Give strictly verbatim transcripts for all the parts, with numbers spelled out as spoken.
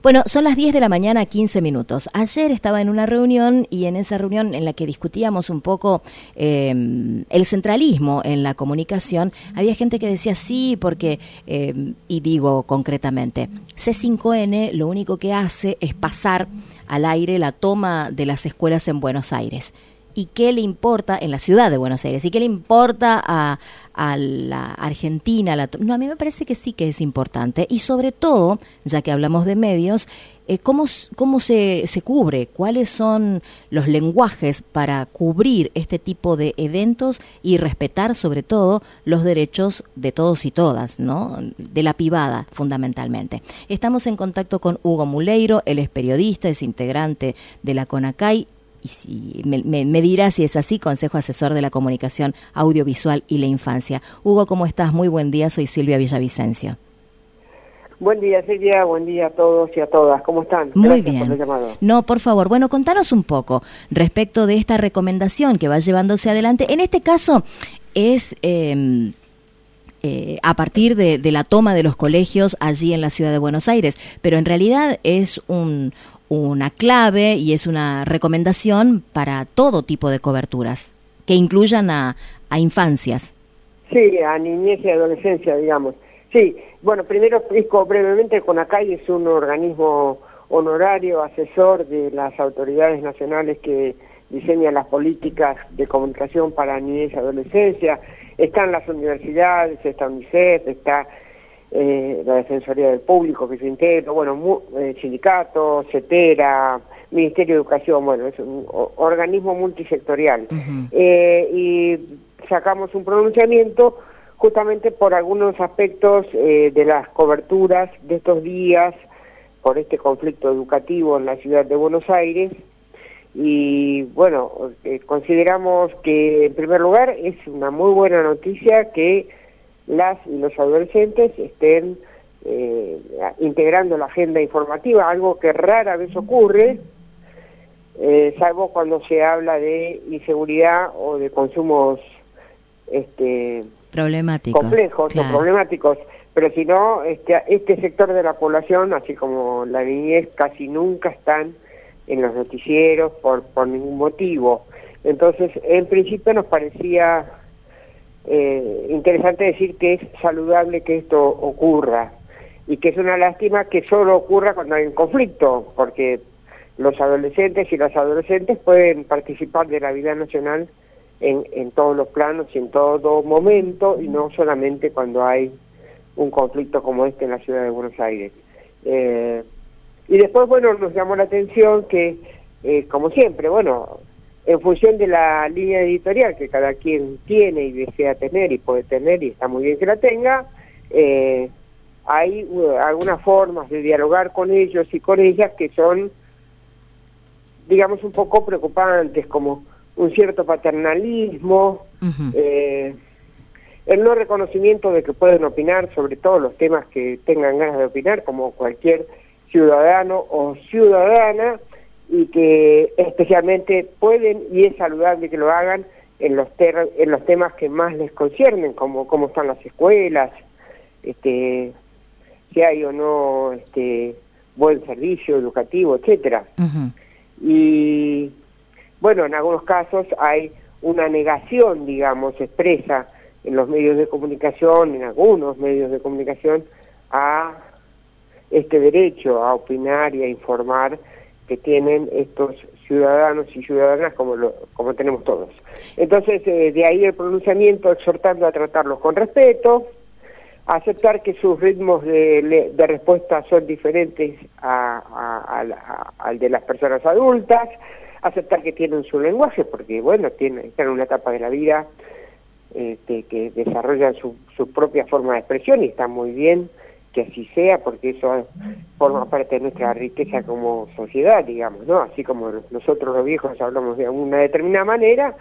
Bueno, son las diez de la mañana, quince minutos. Ayer estaba en una reunión y en esa reunión en la que discutíamos un poco eh, el centralismo en la comunicación, había gente que decía sí, porque, eh, y digo concretamente, C cinco N lo único que hace es pasar al aire la toma de las escuelas en Buenos Aires. ¿Y qué le importa en la ciudad de Buenos Aires? ¿Y qué le importa a, a la Argentina? A la, no, a mí me parece que sí que es importante. Y sobre todo, ya que hablamos de medios, eh, ¿cómo, cómo se, se cubre? ¿Cuáles son los lenguajes para cubrir este tipo de eventos y respetar, sobre todo, los derechos de todos y todas, ¿no? De la privada, fundamentalmente. Estamos en contacto con Hugo Muleiro, él es periodista, es integrante de la CONACAI, y si me, me, me dirá si es así, Consejo Asesor de la Comunicación Audiovisual y la Infancia. Hugo, ¿cómo estás? Muy buen día, soy Silvia Villavicencio. Buen día, Silvia, buen día a todos y a todas. ¿Cómo están? Muy Gracias bien. por el llamado. No, por favor, bueno, contanos un poco respecto de esta recomendación que va llevándose adelante. En este caso es... Eh, Eh, a partir de, de la toma de los colegios allí en la ciudad de Buenos Aires, pero en realidad es un, una clave y es una recomendación para todo tipo de coberturas que incluyan a, a infancias. Sí, a niñez y adolescencia, digamos. Sí, bueno, primero explico brevemente, CONACAI es un organismo honorario, asesor de las autoridades nacionales que diseñan las políticas de comunicación para niñez y adolescencia. Están las universidades, está UNICEF, está eh, la Defensoría del Público que se integra, bueno, mu, eh, sindicatos, CETERA, Ministerio de Educación, bueno, es un o, organismo multisectorial. Uh-huh. eh, y sacamos un pronunciamiento justamente por algunos aspectos eh, de las coberturas de estos días, por este conflicto educativo en la ciudad de Buenos Aires. Y bueno, eh, consideramos que en primer lugar es una muy buena noticia que las y los adolescentes estén eh, integrando la agenda informativa, algo que rara vez ocurre, eh, salvo cuando se habla de inseguridad o de consumos este, problemáticos, complejos claro. o problemáticos, pero si no, este, este sector de la población, así como la niñez, casi nunca están en los noticieros por, por ningún motivo. Entonces, en principio nos parecía eh, interesante decir que es saludable que esto ocurra y que es una lástima que solo ocurra cuando hay un conflicto, porque los adolescentes y las adolescentes pueden participar de la vida nacional en, en todos los planos y en todo momento, y no solamente cuando hay un conflicto como este en la ciudad de Buenos Aires. Eh, Y después, bueno, nos llamó la atención que, eh, como siempre, bueno, en función de la línea editorial que cada quien tiene y desea tener y puede tener, y está muy bien que la tenga, eh, hay uh, algunas formas de dialogar con ellos y con ellas que son, digamos, un poco preocupantes, como un cierto paternalismo, uh-huh. eh, el no reconocimiento de que pueden opinar sobre todos los temas que tengan ganas de opinar, como cualquier ciudadano o ciudadana, y que especialmente pueden y es saludable que lo hagan en los ter en los temas que más les conciernen, como cómo están las escuelas, este si hay o no este buen servicio educativo, etcétera. Uh-huh. Y bueno, en algunos casos hay una negación, digamos, expresa en los medios de comunicación, en algunos medios de comunicación, a este derecho a opinar y a informar que tienen estos ciudadanos y ciudadanas como lo, como tenemos todos. Entonces, eh, de ahí el pronunciamiento exhortando a tratarlos con respeto, a aceptar que sus ritmos de, de respuesta son diferentes a, a, a, a, al de las personas adultas, aceptar que tienen su lenguaje, porque bueno, tienen, están en una etapa de la vida este, que desarrollan su, su propia forma de expresión y está muy bien que así sea, porque eso forma parte de nuestra riqueza como sociedad, digamos, ¿no? Así como nosotros los viejos hablamos de una determinada manera,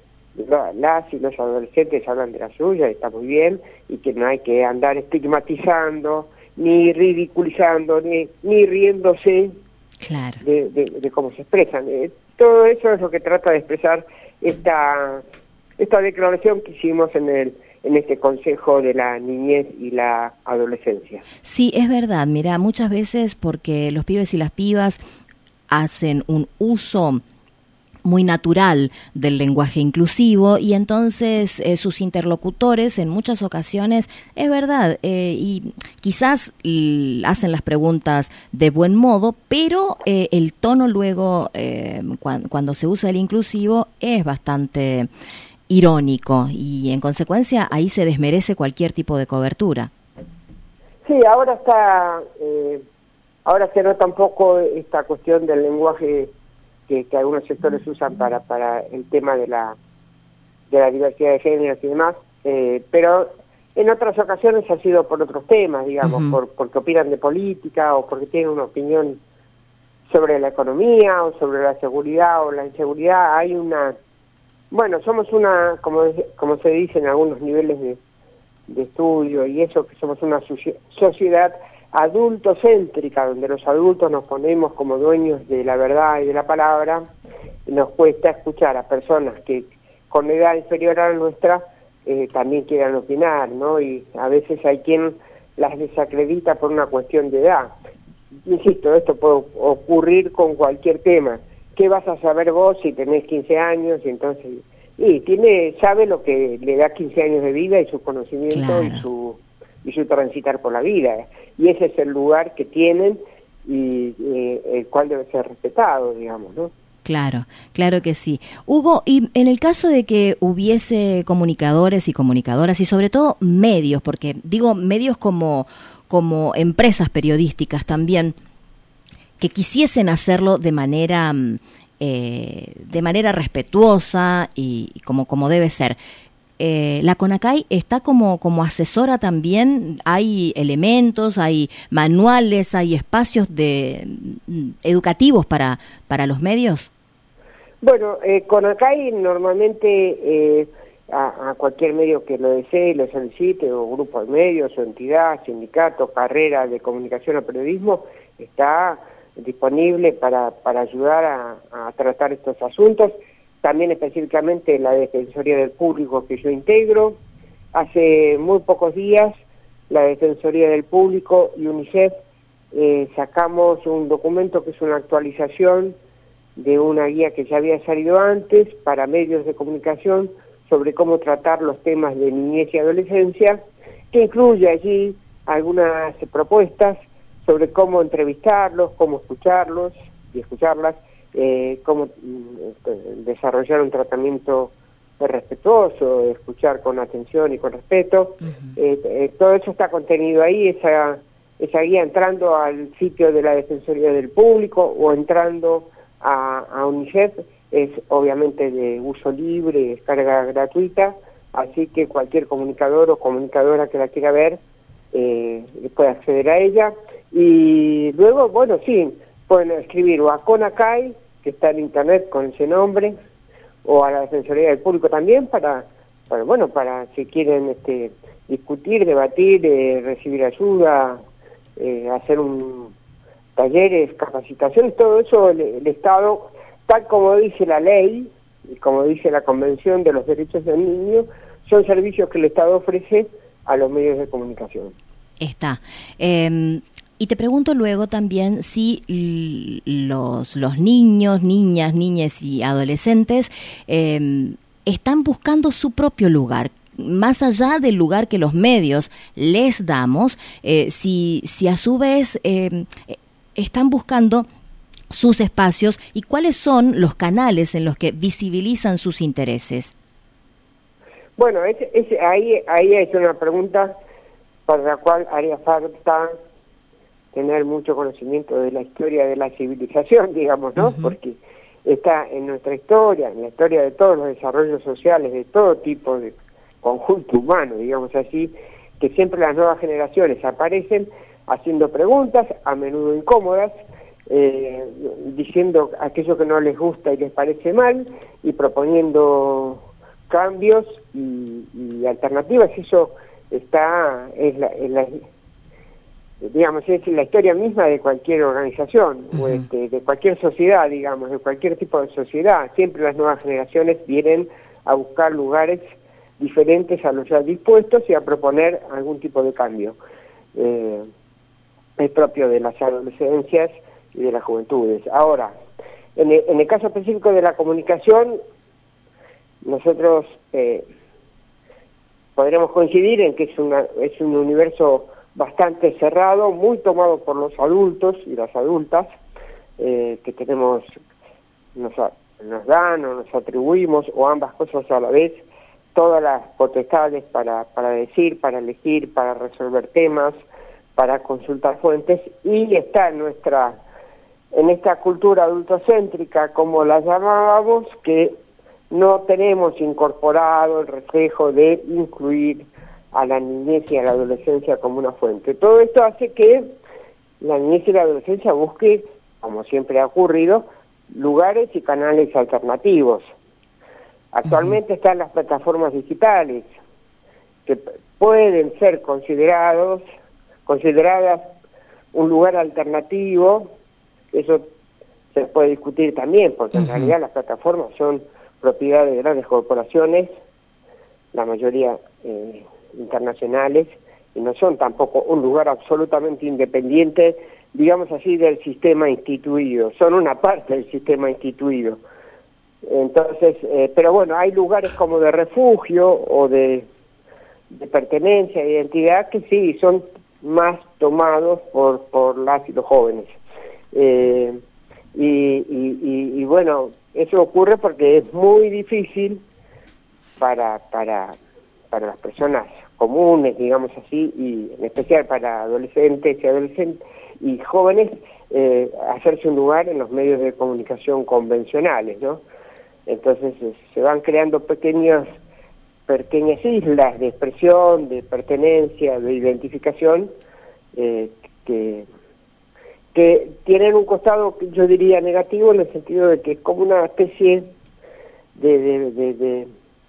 las y los adolescentes hablan de la suya, está muy bien, y que no hay que andar estigmatizando, ni ridiculizando, ni, ni riéndose claro. de, de, de cómo se expresan. Eh, todo eso es lo que trata de expresar esta, esta declaración que hicimos en el en este consejo de la niñez y la adolescencia. Sí, es verdad, mira, muchas veces porque los pibes y las pibas hacen un uso muy natural del lenguaje inclusivo y entonces eh, sus interlocutores en muchas ocasiones, es verdad, eh, y quizás l- hacen las preguntas de buen modo, pero eh, el tono luego, eh, cu- cuando se usa el inclusivo, es bastante irónico y en consecuencia ahí se desmerece cualquier tipo de cobertura. Sí, ahora está, eh, ahora se nota un poco esta cuestión del lenguaje Que, que algunos sectores usan para para el tema de la de la diversidad de géneros y demás, eh, pero en otras ocasiones ha sido por otros temas, digamos, uh-huh. por porque opinan de política o porque tienen una opinión sobre la economía o sobre la seguridad o la inseguridad. Hay una, bueno, somos una, como como se dice en algunos niveles de, de estudio y eso, que somos una sociedad adultocéntrica, donde los adultos nos ponemos como dueños de la verdad y de la palabra. Nos cuesta escuchar a personas que con edad inferior a la nuestra eh, también quieran opinar, ¿no? Y a veces hay quien las desacredita por una cuestión de edad. Insisto, esto puede ocurrir con cualquier tema. ¿Qué vas a saber vos si tenés quince años? Y entonces, y tiene, sabe lo que le da quince años de vida y su conocimiento, claro, y su y su transitar por la vida, y ese es el lugar que tienen y eh, el cual debe ser respetado, digamos, ¿no? Claro, claro que sí. Hugo, y en el caso de que hubiese comunicadores y comunicadoras y sobre todo medios, porque digo medios como, como empresas periodísticas también, que quisiesen hacerlo de manera, eh, de manera respetuosa y, y como, como debe ser, Eh, la CONACAI está como, como asesora también, hay elementos, hay manuales, hay espacios de educativos para, para los medios. Bueno, eh, CONACAI normalmente eh, a, a cualquier medio que lo desee, lo solicite, o grupo de medios, o entidad, sindicato, carrera de comunicación o periodismo, está disponible para, para ayudar a, a tratar estos asuntos. También específicamente la Defensoría del Público que yo integro. Hace muy pocos días la Defensoría del Público y UNICEF eh, sacamos un documento que es una actualización de una guía que ya había salido antes para medios de comunicación sobre cómo tratar los temas de niñez y adolescencia, que incluye allí algunas propuestas sobre cómo entrevistarlos, cómo escucharlos y escucharlas, Eh, cómo eh, desarrollar un tratamiento respetuoso, escuchar con atención y con respeto. Uh-huh. eh, eh, todo eso está contenido ahí, esa, esa guía, entrando al sitio de la Defensoría del Público o entrando a, a UNICEF, es obviamente de uso libre, descarga gratuita, así que cualquier comunicador o comunicadora que la quiera ver eh, puede acceder a ella. Y luego, bueno, sí, pueden escribir o a CONACAI, que está en internet con ese nombre, o a la Defensoría del Público también, para, para bueno, para si quieren este, discutir, debatir, eh, recibir ayuda, eh, hacer un talleres, capacitaciones, todo eso el, el Estado, tal como dice la ley, y como dice la Convención de los Derechos del Niño, son servicios que el Estado ofrece a los medios de comunicación. Está. Eh... Y te pregunto luego también si los, los niños, niñas, niñas y adolescentes eh, están buscando su propio lugar, más allá del lugar que los medios les damos, eh, si, si a su vez eh, están buscando sus espacios y cuáles son los canales en los que visibilizan sus intereses. Bueno, es, es, ahí, ahí es una pregunta para la cual haría falta tener mucho conocimiento de la historia de la civilización, digamos, ¿no? Uh-huh. Porque está en nuestra historia, en la historia de todos los desarrollos sociales, de todo tipo de conjunto humano, digamos así, que siempre las nuevas generaciones aparecen haciendo preguntas, a menudo incómodas, eh, diciendo aquello que no les gusta y les parece mal, y proponiendo cambios y, y alternativas. Eso está, es la... Es la digamos, es la historia misma de cualquier organización, uh-huh. o este, de cualquier sociedad, digamos, de cualquier tipo de sociedad. Siempre las nuevas generaciones vienen a buscar lugares diferentes a los ya dispuestos y a proponer algún tipo de cambio. Eh, es propio de las adolescencias y de las juventudes. Ahora, en el, en el caso específico de la comunicación, nosotros eh, podremos coincidir en que es, una, es un universo bastante cerrado, muy tomado por los adultos y las adultas, eh, que tenemos, nos, nos dan o nos atribuimos, o ambas cosas a la vez, todas las potestades para, para decir, para elegir, para resolver temas, para consultar fuentes, y está en nuestra, en esta cultura adultocéntrica, como la llamábamos, que no tenemos incorporado el reflejo de incluir a la niñez y a la adolescencia como una fuente. Todo esto hace que la niñez y la adolescencia busque, como siempre ha ocurrido, lugares y canales alternativos. Actualmente están las plataformas digitales, que pueden ser considerados, consideradas un lugar alternativo. Eso se puede discutir también, porque en uh-huh. realidad las plataformas son propiedad de grandes corporaciones, la mayoría eh, internacionales, y no son tampoco un lugar absolutamente independiente, digamos así, del sistema instituido, son una parte del sistema instituido. Entonces, eh, pero bueno, hay lugares como de refugio o de, de pertenencia, de identidad, que sí, son más tomados por, por las y los jóvenes. Eh, y, y, y, y bueno, eso ocurre porque es muy difícil para, para, para las personas comunes, digamos así, y en especial para adolescentes y adolescentes y jóvenes, eh, hacerse un lugar en los medios de comunicación convencionales, ¿no? Entonces eh, se van creando pequeños, pequeñas islas de expresión, de pertenencia, de identificación, eh, que, que tienen un costado, yo diría, negativo, en el sentido de que es como una especie de, de, de, de,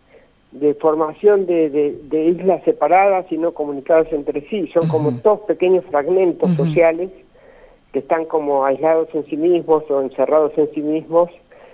de formación de, de, de islas separadas y no comunicadas entre sí. Son como uh-huh. dos pequeños fragmentos uh-huh. sociales que están como aislados en sí mismos o encerrados en sí mismos,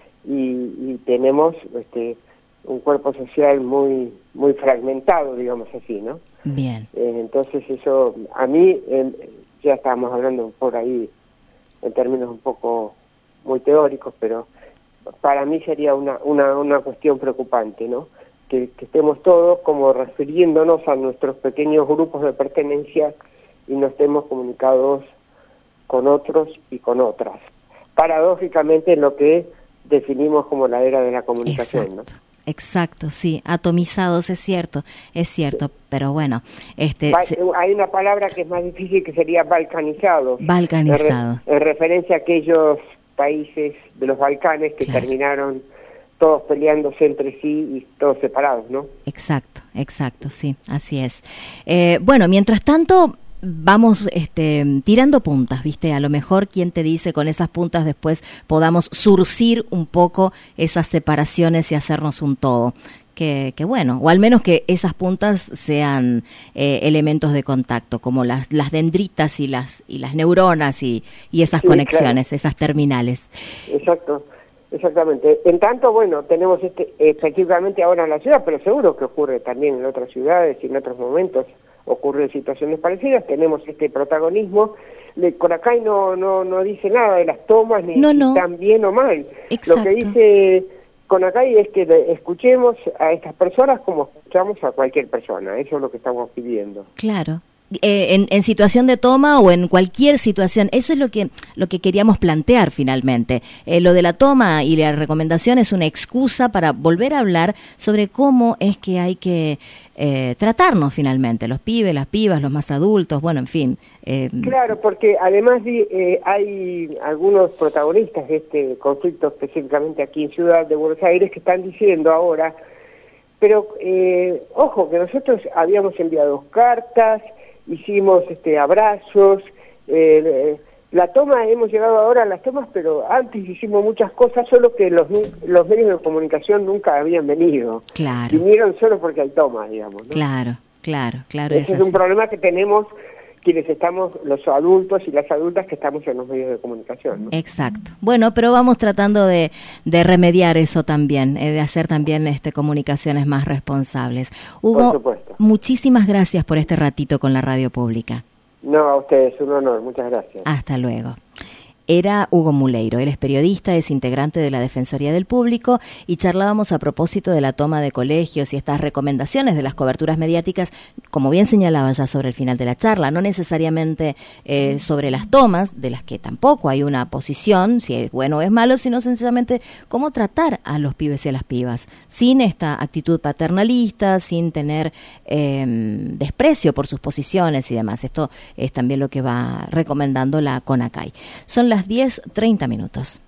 y, y tenemos este un cuerpo social muy muy fragmentado, digamos así, ¿no? Bien. Eh, entonces eso, a mí, eh, ya estábamos hablando por ahí en términos un poco muy teóricos, pero para mí sería una una, una cuestión preocupante, ¿no? Que, que estemos todos como refiriéndonos a nuestros pequeños grupos de pertenencia y no estemos comunicados con otros y con otras. Paradójicamente, en lo que definimos como la era de la comunicación, exacto, ¿no? Exacto, sí, atomizados, es cierto, es cierto, sí. Pero bueno, este ba se... hay una palabra que es más difícil, que sería balcanizados. Balcanizado. En, re en referencia a aquellos países de los Balcanes que claro. terminaron todos peleándose entre sí y todos separados, ¿no? Exacto, exacto, sí, así es. Eh, bueno, mientras tanto, vamos este, tirando puntas, ¿viste? A lo mejor, ¿quién te dice con esas puntas después podamos surcir un poco esas separaciones y hacernos un todo? Que, que bueno, o al menos que esas puntas sean eh, elementos de contacto, como las, las dendritas y las, y las neuronas y, y esas sí, conexiones, claro. Esas terminales. Exacto. Exactamente. En tanto, bueno, tenemos este específicamente ahora en la ciudad, pero seguro que ocurre también en otras ciudades y en otros momentos ocurren situaciones parecidas. Tenemos este protagonismo. De Conacay no no no dice nada de las tomas, ni no, no. si están bien o mal. Exacto. Lo que dice Conacay es que escuchemos a estas personas como escuchamos a cualquier persona. Eso es lo que estamos pidiendo. Claro. Eh, en, en situación de toma o en cualquier situación, eso es lo que lo que queríamos plantear finalmente. Eh, lo de la toma y la recomendación es una excusa para volver a hablar sobre cómo es que hay que eh, tratarnos finalmente, los pibes, las pibas, los más adultos, bueno, en fin. Eh, claro, porque además eh, hay algunos protagonistas de este conflicto, específicamente aquí en Ciudad de Buenos Aires, que están diciendo ahora, pero eh, ojo, que nosotros habíamos enviado cartas, hicimos este abrazos, eh, la toma, hemos llegado ahora a las tomas, pero antes hicimos muchas cosas, solo que los los medios de comunicación nunca habían venido. Claro. Vinieron solo porque hay tomas, digamos, ¿no? Claro, claro, claro. Ese es, es un problema que tenemos, quienes estamos, los adultos y las adultas que estamos en los medios de comunicación, ¿no? Exacto. Bueno, pero vamos tratando de, de remediar eso también, eh, de hacer también este comunicaciones más responsables. Hugo, por supuesto. Muchísimas gracias por este ratito con la radio pública. No, a ustedes, un honor, muchas gracias. Hasta luego. Era Hugo Muleiro, él es periodista, es integrante de la Defensoría del Público y charlábamos a propósito de la toma de colegios y estas recomendaciones de las coberturas mediáticas, como bien señalaba ya sobre el final de la charla, no necesariamente eh, sobre las tomas, de las que tampoco hay una posición, si es bueno o es malo, sino sencillamente cómo tratar a los pibes y a las pibas, sin esta actitud paternalista, sin tener eh, desprecio por sus posiciones y demás. Esto es también lo que va recomendando la CONACAI. Son las diez treinta minutos.